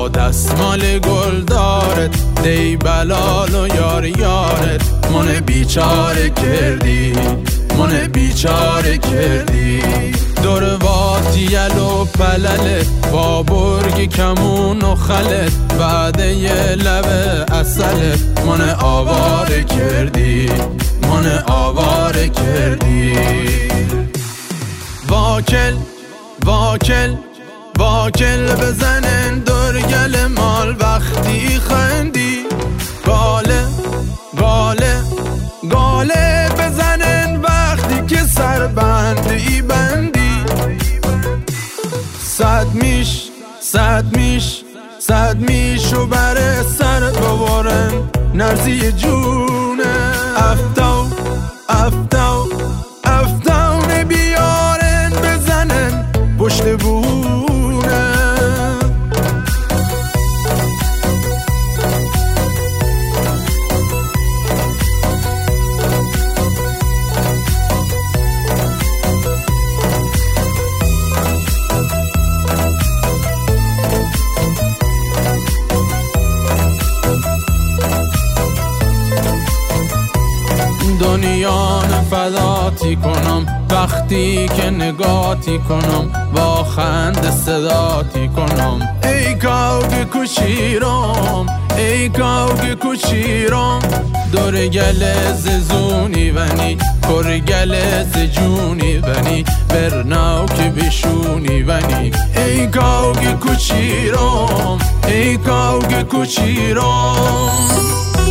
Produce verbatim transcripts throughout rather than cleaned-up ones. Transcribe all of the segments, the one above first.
با دستمال گل دارت دی بلال و یار یارت من بیچاره کردی من بیچاره کردی دور واتیل و پللت با برگ کمون و خلت بعد یه لب اصلت من آواره کردی من آواره کردی واکل واکل واکل بزنن درگل مال وقتی خندی گاله گاله گاله بزنن وقتی که سر بندی بندی صد میش صد میش صد میشو بر سر ببارن نرزی جونه افتاو افتاو افتاون بیارن بزنن پشت بونه دنیا فداتی کنم وقتی که نگاتی کنم با خنده صداتی کنم ای کاوگ کوچیرم ای کاوگ کوچیرم دور گل ززونی ونی کر گل زجونی ونی برناو که بشونی ونی ای کاوگ کوچیرم ای کاوگ کوچیرم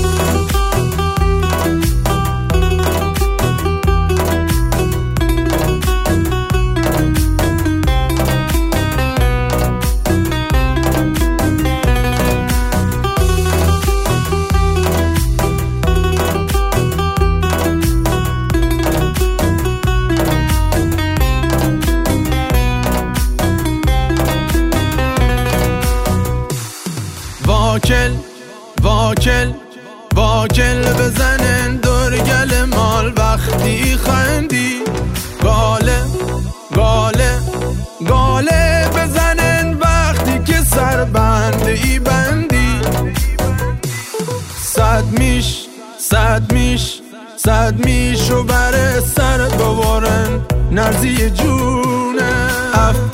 واکل واکل واکل بزنن درگل مال وقتی خندی گاله گاله گاله بزنن وقتی که سر بندی بندی صد میش صد میش صد میشو بر سر ببارن نرزی جونه